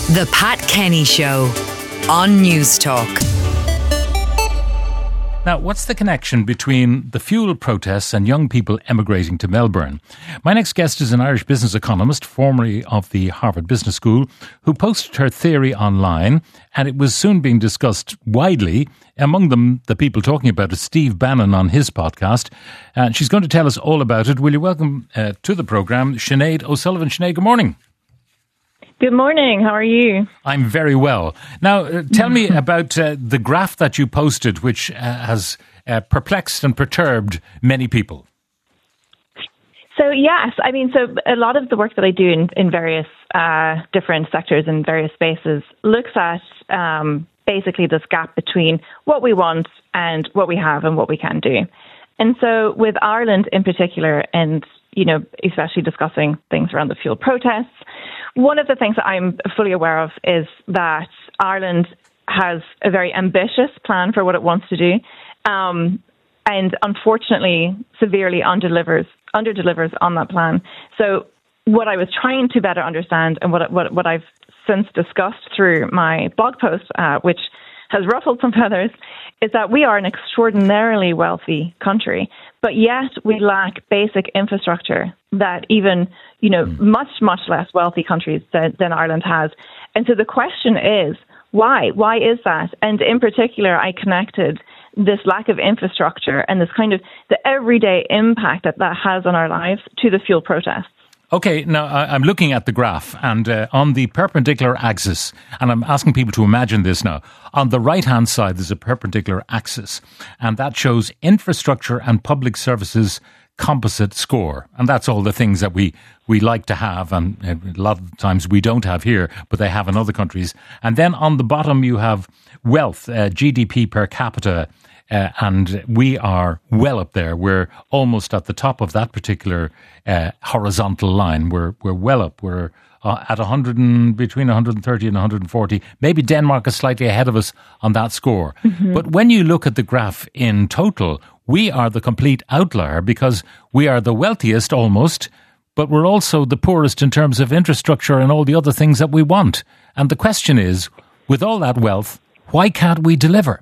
The Pat Kenny Show on News Talk. Now, what's the connection between the fuel protests and young people emigrating to Melbourne? My next guest is an Irish business economist, formerly of the Harvard Business School, who posted her theory online, and it was soon being discussed widely. Among them, the people talking about it, Steve Bannon on his podcast. And she's going to tell us all about it. Will you welcome to the programme Sinead O'Sullivan. Sinead, good morning. Good morning. How are you? I'm very well. Now, tell me about the graph that you posted, which has perplexed and perturbed many people. So, yes, so a lot of the work that I do in various different sectors and various spaces looks at basically this gap between what we want and what we have and what we can do. And so with Ireland in particular, and, especially discussing things around the fuel protests, one of the things that I'm fully aware of is that Ireland has a very ambitious plan for what it wants to do, and unfortunately severely underdelivers on that plan. So what I was trying to better understand, and what I've since discussed through my blog post, which has ruffled some feathers, is that we are an extraordinarily wealthy country, but yet we lack basic infrastructure that even, much, much less wealthy countries than Ireland has. And so the question is, why? Why is that? And in particular, I connected this lack of infrastructure and this kind of the everyday impact that has on our lives to the fuel protests. Okay, now I'm looking at the graph, and on the perpendicular axis, and I'm asking people to imagine this now, on the right-hand side there's a perpendicular axis, and that shows infrastructure and public services composite score. And that's all the things that we like to have, and a lot of times we don't have here, but they have in other countries. And then on the bottom you have wealth, GDP per capita, and we are well up there. We're almost at the top of that particular horizontal line. We're well up. We're at between 130 and 140. Maybe Denmark is slightly ahead of us on that score. Mm-hmm. But when you look at the graph in total, we are the complete outlier because we are the wealthiest almost, but we're also the poorest in terms of infrastructure and all the other things that we want. And the question is, with all that wealth, why can't we deliver?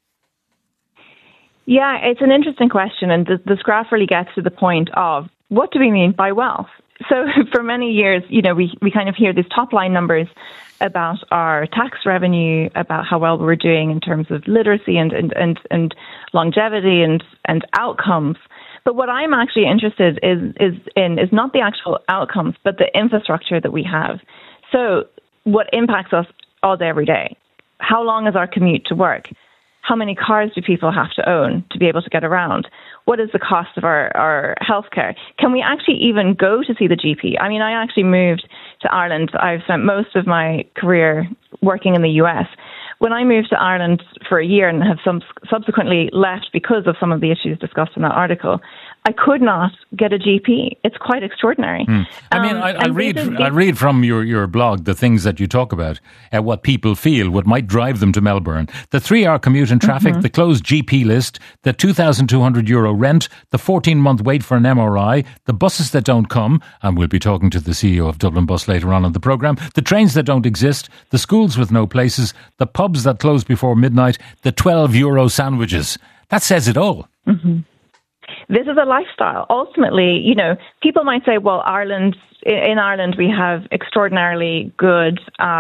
Yeah, it's an interesting question, and this graph really gets to the point of what do we mean by wealth? So for many years, we kind of hear these top line numbers about our tax revenue, about how well we're doing in terms of literacy and longevity and outcomes. But what I'm actually interested is not the actual outcomes, but the infrastructure that we have. So what impacts us all day, every day? How long is our commute to work? How many cars do people have to own to be able to get around? What is the cost of our healthcare? Can we actually even go to see the GP? I actually moved to Ireland. I've spent most of my career working in the US. When I moved to Ireland for a year and have subsequently left because of some of the issues discussed in that article, I could not get a GP. It's quite extraordinary. I read from your blog the things that you talk about, what people feel, what might drive them to Melbourne. The 3-hour commute in traffic, the closed GP list, the €2,200 rent, the 14-month wait for an MRI, the buses that don't come, and we'll be talking to the CEO of Dublin Bus later on in the programme, the trains that don't exist, the schools with no places, the pubs that close before midnight, the €12 sandwiches. That says it all. Mm-hmm. This is a lifestyle. Ultimately, people might say, well, in Ireland, we have extraordinarily good,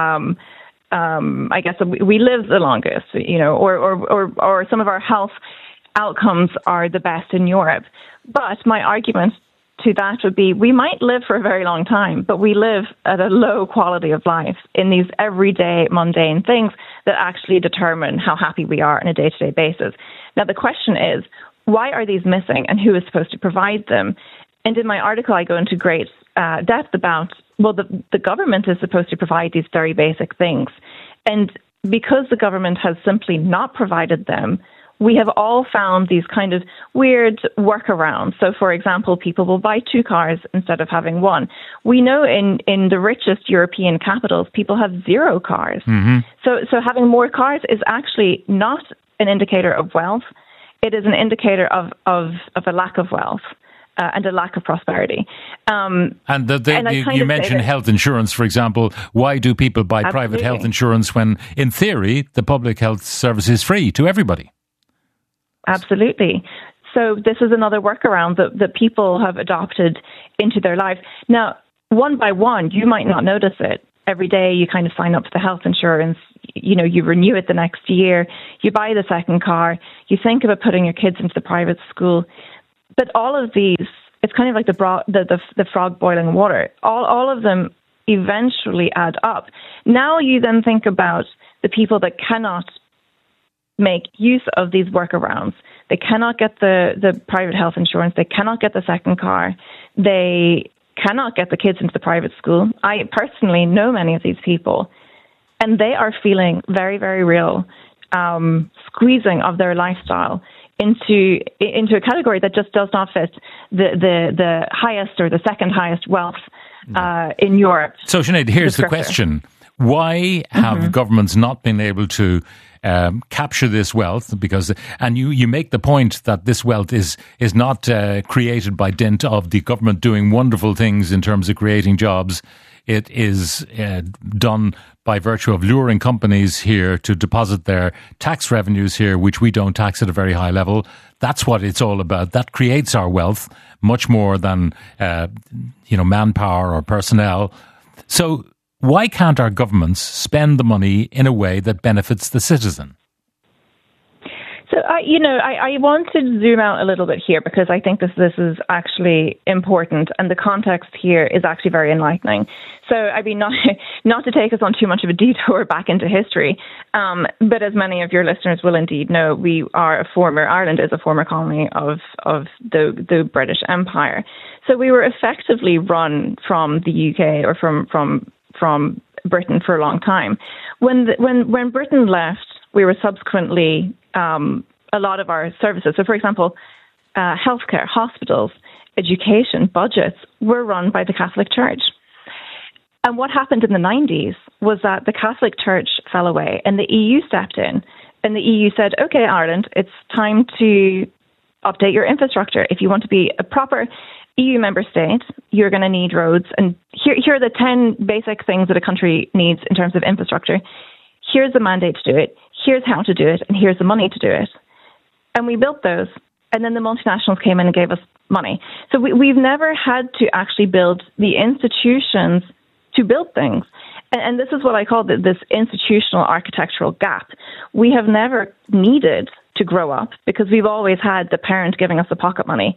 I guess we live the longest, or some of our health outcomes are the best in Europe. But my argument to that would be we might live for a very long time, but we live at a low quality of life in these everyday mundane things that actually determine how happy we are on a day-to-day basis. Now, the question is, why are these missing and who is supposed to provide them? And in my article, I go into great depth about, the government is supposed to provide these very basic things. And because the government has simply not provided them, we have all found these kind of weird workarounds. So, for example, people will buy 2 cars instead of having 1. We know in the richest European capitals, people have 0 cars. Mm-hmm. So having more cars is actually not an indicator of wealth. It is an indicator of a lack of wealth. and a lack of prosperity. And you mentioned health insurance, for example. Why do people buy private health insurance when, in theory, the public health service is free to everybody? Absolutely. So this is another workaround that people have adopted into their lives. Now, one by one, you might not notice it. Every day you kind of sign up for the health insurance, you renew it the next year, you buy the second car, you think about putting your kids into the private school. But all of these, it's kind of like the frog boiling water. All of them eventually add up. Now you then think about the people that cannot make use of these workarounds. They cannot get the private health insurance. They cannot get the second car. They cannot get the kids into the private school. I personally know many of these people, and they are feeling very, very real squeezing of their lifestyle into a category that just does not fit the highest or the second highest wealth in Europe. So, Sinead, here's the question. Why have governments not been able to capture this wealth? And you make the point that this wealth is not created by dint of the government doing wonderful things in terms of creating jobs. It is done by virtue of luring companies here to deposit their tax revenues here, which we don't tax at a very high level. That's what it's all about. That creates our wealth much more than manpower or personnel. So why can't our governments spend the money in a way that benefits the citizen? So, I want to zoom out a little bit here because I think this is actually important, and the context here is actually very enlightening. So, I mean, not to take us on too much of a detour back into history, but as many of your listeners will indeed know, Ireland is a former colony of the British Empire. So we were effectively run from the UK or from Britain for a long time. When Britain left, we were subsequently a lot of our services. So, for example, healthcare, hospitals, education, budgets were run by the Catholic Church. And what happened in the 90s was that the Catholic Church fell away and the EU stepped in. And the EU said, okay, Ireland, it's time to update your infrastructure. If you want to be a proper EU member state, you're going to need roads. And here are the 10 basic things that a country needs in terms of infrastructure. Here's the mandate to do it. Here's how to do it. And here's the money to do it. And we built those. And then the multinationals came in and gave us money. So we've never had to actually build the institutions to build things. And this is what I call this institutional architectural gap. We have never needed to grow up because we've always had the parent giving us the pocket money.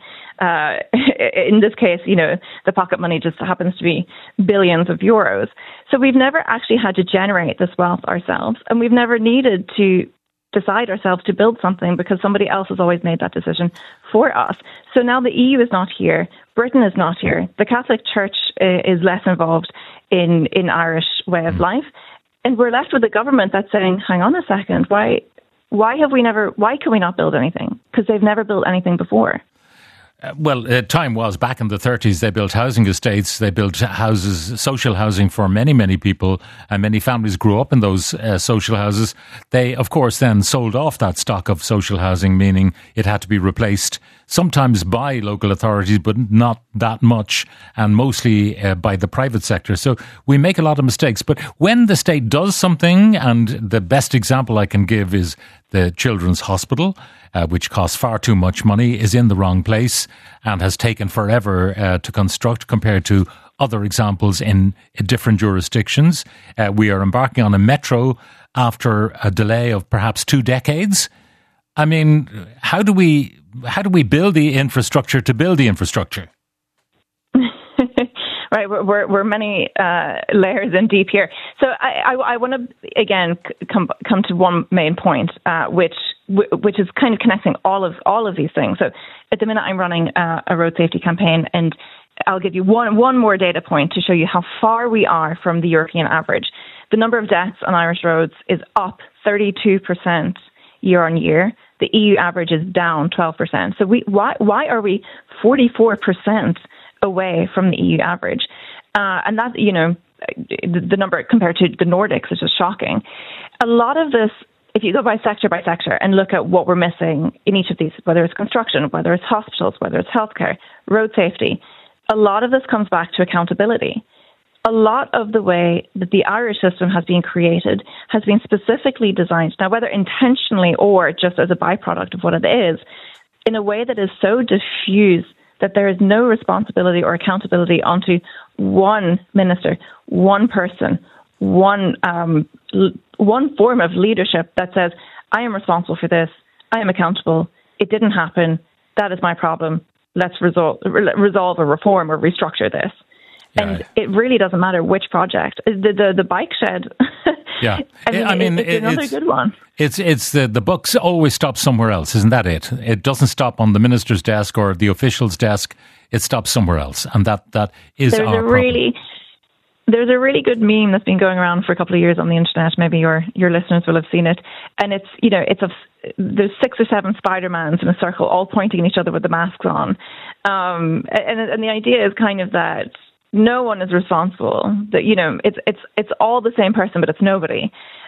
In this case, the pocket money just happens to be billions of euros. So we've never actually had to generate this wealth ourselves. And we've never needed to decide ourselves to build something because somebody else has always made that decision for us. So now the EU is not here. Britain is not here. The Catholic Church is less involved in Irish way of life. And we're left with a government that's saying, hang on a second, why can we not build anything? Because they've never built anything before. Time was back in the 30s, they built housing estates, they built houses, social housing for many, many people, and many families grew up in those social houses. They, of course, then sold off that stock of social housing, meaning it had to be replaced sometimes by local authorities, but not that much, and mostly by the private sector. So we make a lot of mistakes. But when the state does something, and the best example I can give is the Children's Hospital, which costs far too much money, is in the wrong place and has taken forever to construct compared to other examples in different jurisdictions. We are embarking on a metro after a delay of perhaps 2 decades. I mean, how do we build the infrastructure to build the infrastructure? Right, we're many layers in deep here. So I want to again come to one main point, which is kind of connecting all of these things. So at the minute, I'm running a road safety campaign, and I'll give you one more data point to show you how far we are from the European average. The number of deaths on Irish roads is up 32% year on year. The EU average is down 12%. So why are we 44% away from the EU average? And that, the number compared to the Nordics is just shocking. A lot of this if you go by sector and look at what we're missing in each of these, whether it's construction, whether it's hospitals, whether it's healthcare, road safety, a lot of this comes back to accountability. A lot of the way that the Irish system has been created has been specifically designed, now whether intentionally or just as a byproduct of what it is, in a way that is so diffuse that there is no responsibility or accountability onto one minister, one person, one form of leadership that says, I am responsible for this, I am accountable, it didn't happen, that is my problem, let's resolve or reform or restructure this. Yeah. And it really doesn't matter which project. The bike shed, yeah, it's another good one. It's the buck always stops somewhere else, isn't that it? It doesn't stop on the minister's desk or the official's desk. It stops somewhere else, and that is our problem. There's a really good meme that's been going around for a couple of years on the internet. Maybe your listeners will have seen it. And there's 6 or 7 Spider-Mans in a circle, all pointing at each other with the masks on. And the idea is kind of that no one is responsible. That it's all the same person, but it's nobody.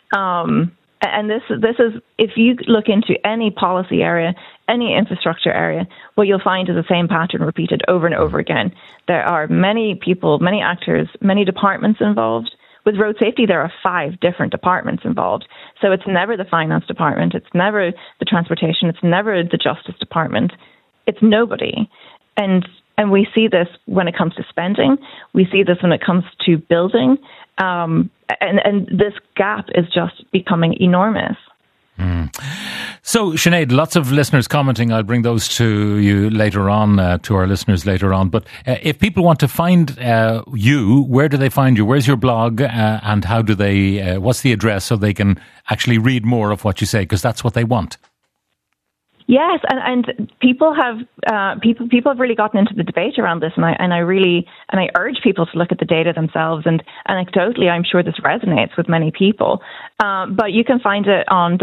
And this is, if you look into any policy area, any infrastructure area, what you'll find is the same pattern repeated over and over again. There are many people, many actors, many departments involved. With road safety, there are 5 different departments involved. So it's never the finance department, it's never the transportation, it's never the justice department. It's nobody. And we see this when it comes to spending. We see this when it comes to building. And this gap is just becoming enormous. So, Sinead, lots of listeners commenting. I'll bring those to you later on, to our listeners later on. But if people want to find you, where do they find you? Where's your blog? And how do they, what's the address so they can actually read more of what you say? Because that's what they want. Yes, and people have really gotten into the debate around this, and I urge people to look at the data themselves. And anecdotally, I'm sure this resonates with many people. But you can find it on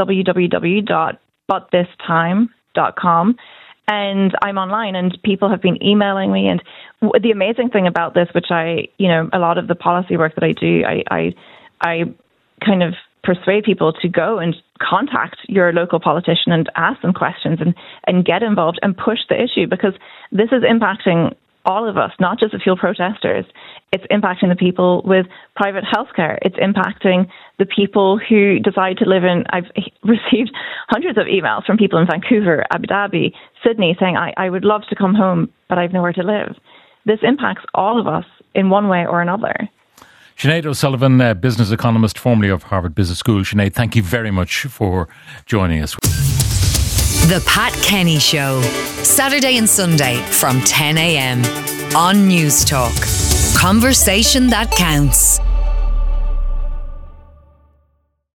www.buttthistime.com, and I'm online. And people have been emailing me. And the amazing thing about this, which a lot of the policy work that I do, I kind of persuade people to go and contact your local politician and ask them questions and get involved and push the issue, because this is impacting all of us, not just the fuel protesters. It's impacting the people with private healthcare. It's impacting the people who decide to live in. I've received hundreds of emails from people in Vancouver, Abu Dhabi, Sydney saying, I would love to come home, but I've nowhere to live. This impacts all of us in one way or another. Sinead O'Sullivan, business economist, formerly of Harvard Business School. Sinead, thank you very much for joining us. The Pat Kenny Show, Saturday and Sunday from 10 a.m. on News Talk. Conversation that counts.